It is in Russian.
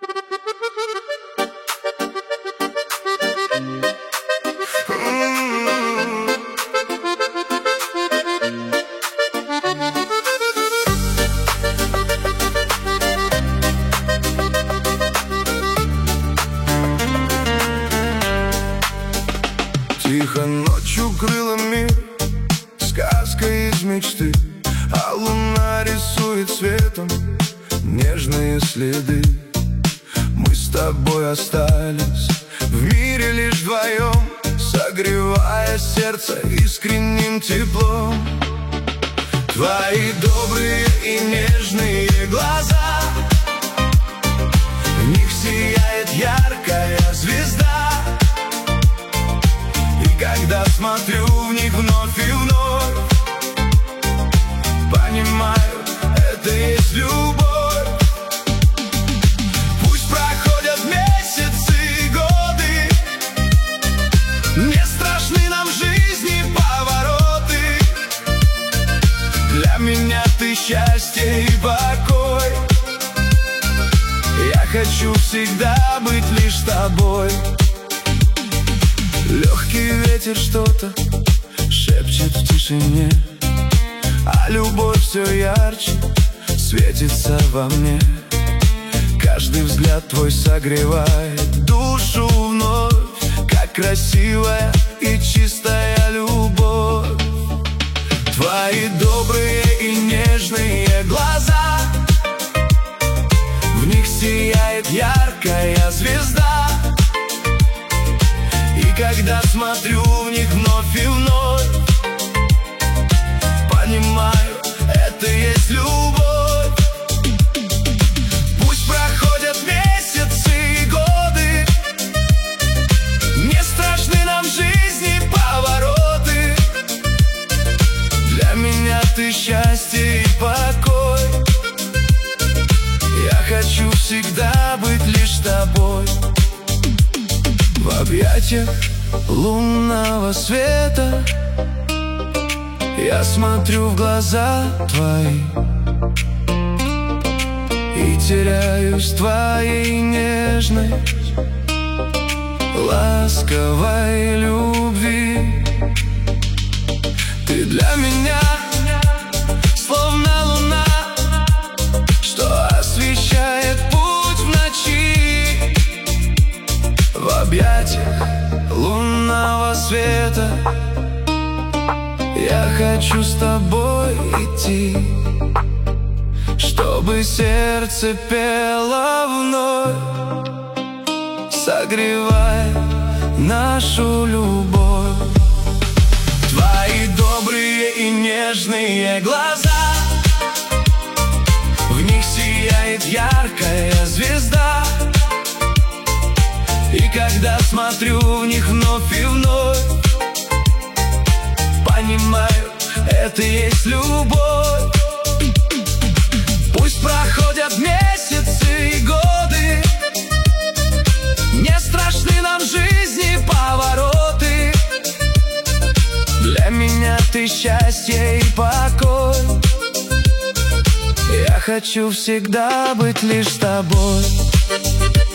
Тихо ночью крыла мир, сказка из мечты, а луна рисует светом нежные следы. Мы с тобой остались в мире лишь вдвоем, согревая сердце искренним теплом. Твои добрые и нежные глаза, в них сияет яркая звезда. И когда смотрю в них вновь и вновь, понимаю, это есть любовь. Пусть проходят месяцы и годы, не страшны нам в жизни повороты. Для меня ты счастье и покой, я хочу всегда быть лишь с тобой. Легкий ветер что-то шепчет в тишине, а любовь все ярче светится во мне. Каждый взгляд твой согревает душу вновь, как красивая и чистая любовь. Твои добрые и нежные глаза, в них сияет яркая звезда. И когда смотрю в них вновь и вновь, понимаю, это есть любовь. Пусть проходят месяцы и годы, не страшны нам в жизни повороты. Для меня ты счастье и покой, я хочу всегда быть лишь с тобой. В объятиях лунного света я смотрю в глаза твои и теряюсь в твоей нежной, ласковой любви. Ты для меня словно луна, что освещает путь в ночи. В объятиях лунного света я хочу с тобой идти, чтобы сердце пело вновь, согревая нашу любовь. Твои добрые и нежные глаза, в них сияет яркая звезда. И когда смотрю в них вновь и вновь, понимаю, это есть любовь. Пусть проходят месяцы и годы, не страшны нам в жизни повороты. Для меня ты счастье и покой, я хочу всегда быть лишь с тобой.